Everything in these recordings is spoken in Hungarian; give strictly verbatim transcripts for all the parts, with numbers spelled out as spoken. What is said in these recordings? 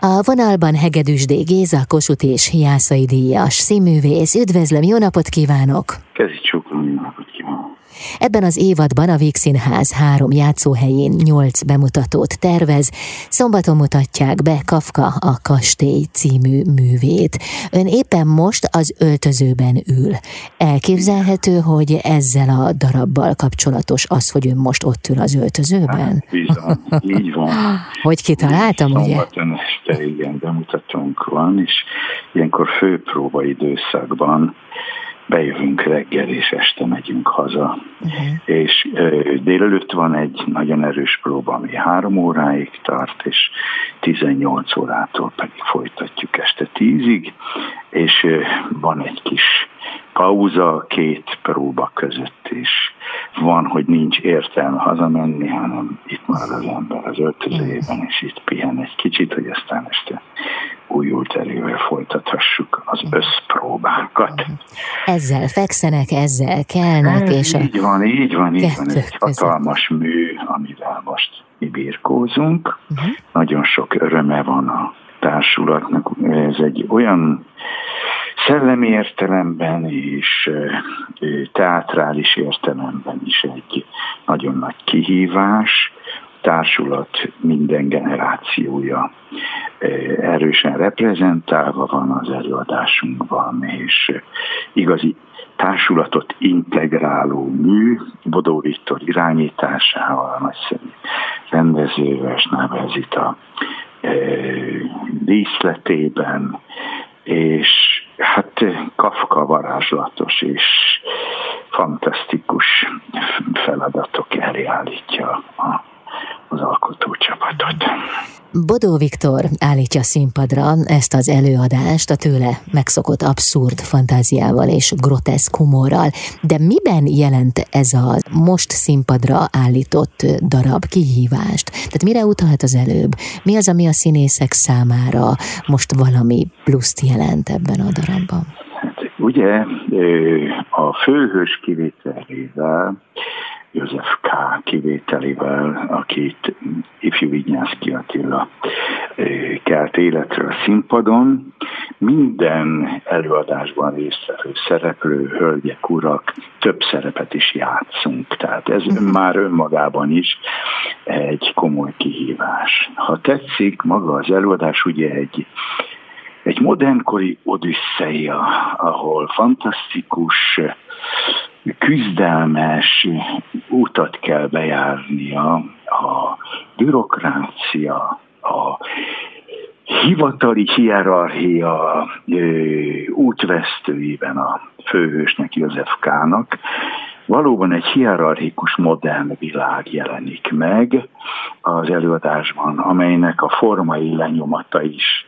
A vonalban Hegedűsdé Géza, Kossuth és Jászai díjas színművész. Üdvözlöm, jó napot kívánok! Kezi csókolom, jó napot kívánok! Ebben az évadban a Vígszínház három játszóhelyén nyolc bemutatót tervez. Szombaton mutatják be Kafka a Kastély című művét. Ön éppen most az öltözőben ül. Elképzelhető, hogy ezzel a darabbal kapcsolatos az, hogy ön most ott ül az öltözőben? Hát, bizony, így van. Hogy kitaláltam, ugye? Szombaton este, igen, bemutatónk van, és ilyenkor főpróba időszakban bejövünk reggel, és este megyünk haza. Uh-huh. És ö, délelőtt van egy nagyon erős próba, ami három óráig tart, és tizennyolc órától pedig folytatjuk este tízig, és ö, van egy kis pauza két próba között is. Van, hogy nincs értelme hazamenni, hanem itt marad az ember az öltözőjében, és itt pihen egy kicsit, hogy aztán este újult erővel folytathassuk az összpróbákat. Ezzel fekszenek, ezzel kelnek, Ez és így van, így van, így van. Egy között. hatalmas mű, amivel most mi birkózunk. Uh-huh. Nagyon sok öröme van a társulatnak. Ez egy olyan szellemi értelemben és teátrális értelemben is egy nagyon nagy kihívás. Társulat minden generációja erősen reprezentálva van az előadásunkban, és igazi társulatot integráló mű, Bodó Viktor irányításával, a nagyszerű rendezővel, Schnabel Zita díszletében, és hát Kafka varázslatos és fantasztikus feladatok elé állítja a az alkotócsapatot. Bodó Viktor állítja színpadra ezt az előadást a tőle megszokott abszurd fantáziával és groteszk humorral, de miben jelent ez a most színpadra állított darab kihívást? Tehát mire utalt az előbb? Mi az, ami a színészek számára most valami pluszt jelent ebben a darabban? Hát, ugye a főhős kivételével, József K. kivételével, akit ifjú Vignyánszky Attila kelt életre a színpadon, minden előadásban résztvevő szereplő, hölgyek, urak, több szerepet is játszunk. Tehát ez már önmagában is egy komoly kihívás. Ha tetszik, maga az előadás ugye egy egy modernkori odüsszeia, ahol fantasztikus, küzdelmes útat kell bejárnia a bürokrácia, a hivatali hierarchia útvesztőiben a főhősnek, József K.-nak. Valóban egy hierarchikus modern világ jelenik meg az előadásban, amelynek a formai lenyomata is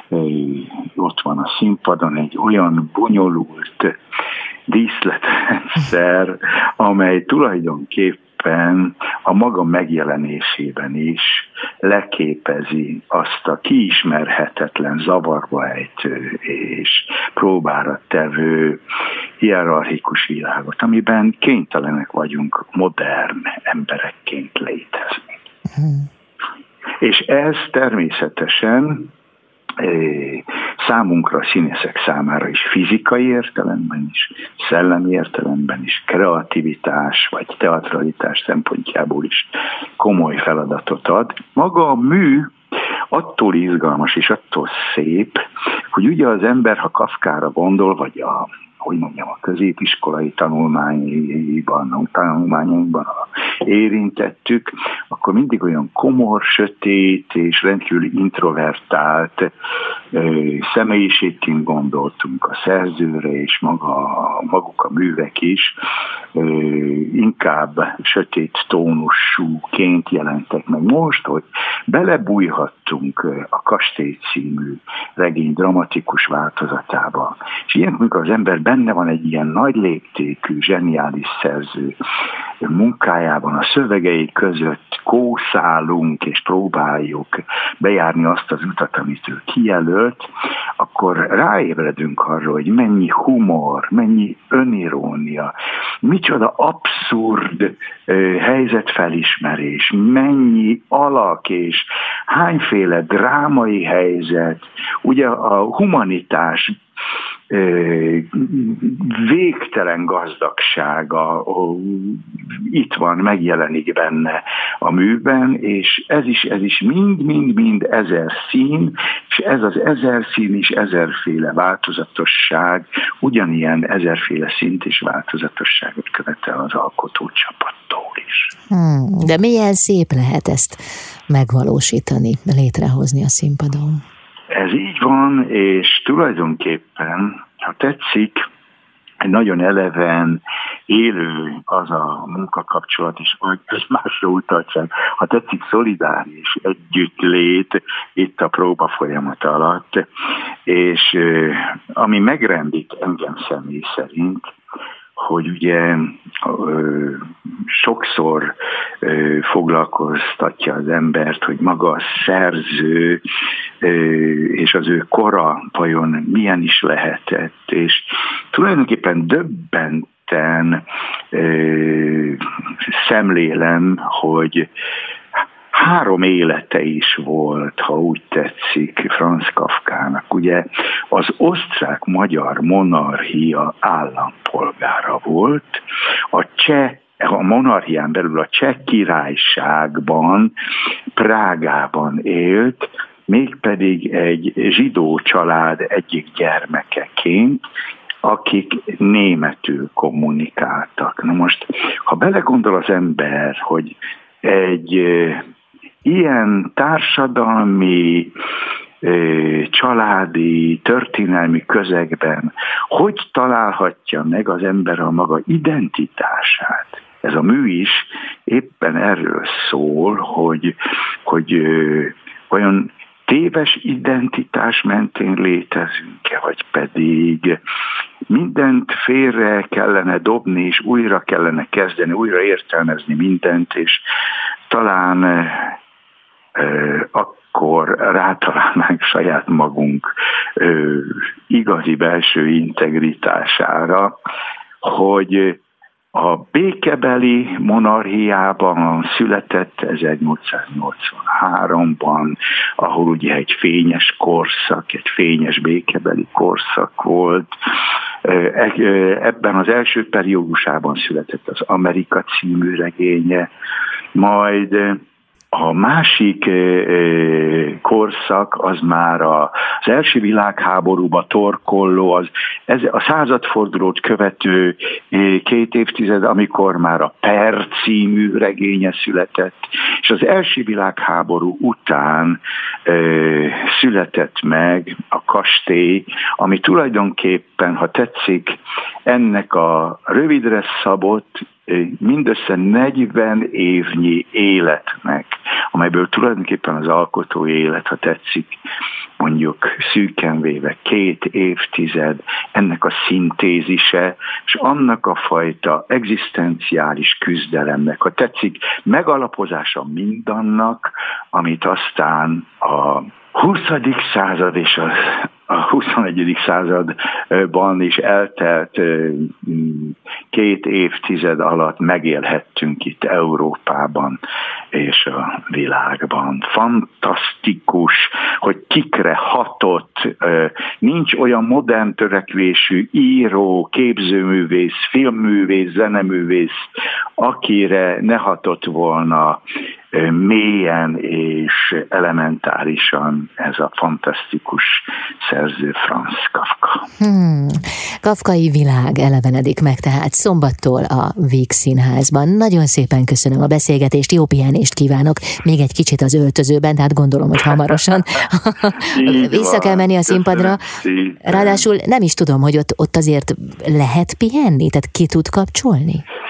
ott van a színpadon, egy olyan bonyolult díszletrendszer, amely tulajdonképpen a maga megjelenésében is leképezi azt a kiismerhetetlen, zavarba ejtő és próbára tevő hierarchikus világot, amiben kénytelenek vagyunk modern emberekként létezni. Hmm. És ez természetesen számunkra, a színészek számára is fizikai értelemben is, szellemi értelemben is, kreativitás vagy teatralitás szempontjából is komoly feladatot ad. Maga a mű attól izgalmas és attól szép, hogy ugye az ember, ha Kafkára gondol, vagy a hogy mondjam, a középiskolai tanulmányaiban, tanulmányainkban érintettük, akkor mindig olyan komor, sötét és rendkívül introvertált személyiségként gondoltunk a szerzőre, és maga, maguk a művek is inkább sötét tónusúként jelentek meg. Most, hogy belebújhattunk a Kastély című regény dramatikus változatába, és ilyenkor, amikor az ember benne van egy ilyen nagy léptékű, zseniális szerző munkájában, a szövegei között kószálunk és próbáljuk bejárni azt az utat, amit ő kijelölt, akkor ráébredünk arra, hogy mennyi humor, mennyi önirónia, micsoda abszurd ö, helyzetfelismerés, mennyi alak és hányféle drámai helyzet, ugye a humanitás végtelen gazdagsága itt van, megjelenik benne a műben, és ez is, ez is mind-mind-mind ezer szín, és ez az ezer szín és ezerféle változatosság ugyanilyen ezerféle szint és változatosságot követel az alkotó csapattól is. Hmm, de milyen szép lehet ezt megvalósítani, létrehozni a színpadon? Ez így van, és tulajdonképpen, ha tetszik, egy nagyon eleven, élő az a munkakapcsolat, és egy másra utaltság, ha tetszik, szolidáris együttlét itt a próba folyamat alatt, és ami megrendít engem személy szerint, hogy ugye ö, sokszor ö, foglalkoztatja az embert, hogy maga a szerző ö, és az ő kora vajon milyen is lehetett, és tulajdonképpen döbbenten ö, szemlélem, hogy három élete is volt, ha úgy tetszik, Franz Kafkának. Ugye az osztrák-magyar monarchia állampolgára volt, a cseh, a monarchián belül a Cseh Királyságban, Prágában élt, mégpedig egy zsidó család egyik gyermekeként, akik németül kommunikáltak. Na most, ha belegondol az ember, hogy egy ilyen társadalmi, családi, történelmi közegben hogy találhatja meg az ember a maga identitását? Ez a mű is éppen erről szól, hogy, hogy olyan téves identitás mentén létezünk-e, vagy pedig mindent félre kellene dobni, és újra kellene kezdeni, újra értelmezni mindent, és talán euh, akkor rátalálnánk saját magunk euh, igazi belső integritására, hogy a békebeli monarchiában született ezernyolcszáznyolcvanháromban, ahol ugye egy fényes korszak, egy fényes békebeli korszak volt. Ebben az első periódusában született az Amerika című regénye, majd a másik korszak az már az első világháborúba torkolló, az, ez a századfordulót követő két évtized, amikor már a Per című regénye született, és az első világháború után ö, született meg a Kastély, ami tulajdonképpen, ha tetszik, ennek a rövidre szabott, mindössze negyven évnyi életnek, amelyből tulajdonképpen az alkotó élet, ha tetszik, mondjuk szűken véve két évtized, ennek a szintézise, és annak a fajta egzisztenciális küzdelemnek, ha tetszik, megalapozása mindannak, amit aztán a huszadik század és a, a huszonegyedik században is eltelt két évtized alatt megélhettünk itt Európában és a világban. Fantasztikus, hogy kikre hatott, nincs olyan modern törekvésű író, képzőművész, filmművész, zeneművész, akire ne hatott volna mélyen és elementárisan ez a fantasztikus szerző Franz Kafka. Hmm. Kafkai világ elevenedik meg tehát szombattól a Víg Színházban. Nagyon szépen köszönöm a beszélgetést, jó pihenést kívánok, még egy kicsit az öltözőben, tehát gondolom, hogy hamarosan vissza kell menni a színpadra. Ráadásul nem is tudom, hogy ott, ott azért lehet pihenni, tehát ki tud kapcsolni?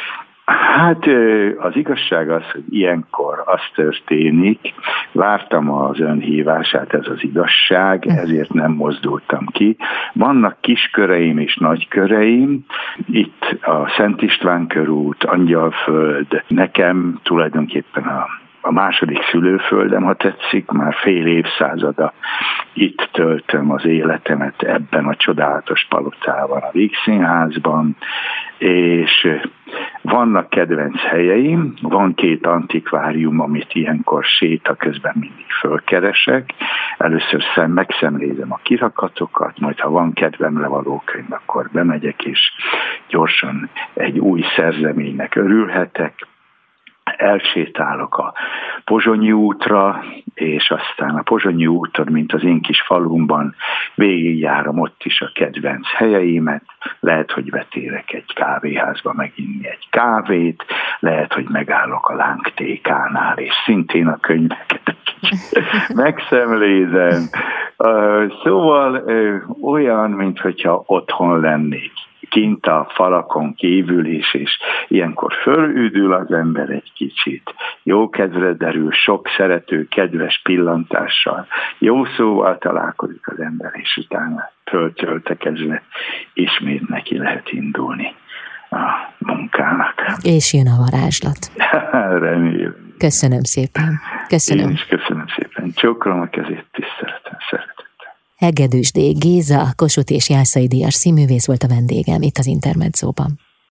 Hát az igazság az, hogy ilyenkor az történik, vártam az ön hívását, ez az igazság, ezért nem mozdultam ki. Vannak kisköreim és nagyköreim, itt a Szent István körút, Angyalföld, nekem tulajdonképpen a A második szülőföldem, ha tetszik, már fél évszázada itt töltöm az életemet ebben a csodálatos palotában, a Vígszínházban, és vannak kedvenc helyeim, van két antikvárium, amit ilyenkor séta közben mindig fölkeresek. Először szem, megszemlézem a kirakatokat, majd ha van kedvemre való könyv, akkor bemegyek, és gyorsan egy új szerzeménynek örülhetek. Elsétálok a Pozsonyi útra, és aztán a Pozsonyi úton, mint az én kis falumban, végigjárom ott is a kedvenc helyeimet, lehet, hogy betérek egy kávéházba meginni egy kávét, lehet, hogy megállok a lángtékánál, és szintén a könyveket megszemlézem. Szóval olyan, mintha otthon lennék, kint a falakon kívül is, és ilyenkor fölüdül az ember egy kicsit. Jó kedvre derül, sok szerető, kedves pillantással, jó szóval találkozik az ember, és utána föltöltekezve ismét neki lehet indulni a munkának. És jön a varázslat. Remélem. Köszönöm szépen. Köszönöm. Én is köszönöm szépen. Csókolom a kezét, tiszteletem, szeretettel. Hegedűs D. Géza, Kossuth és Jászai díjas színművész volt a vendégem itt az Intermedzóban.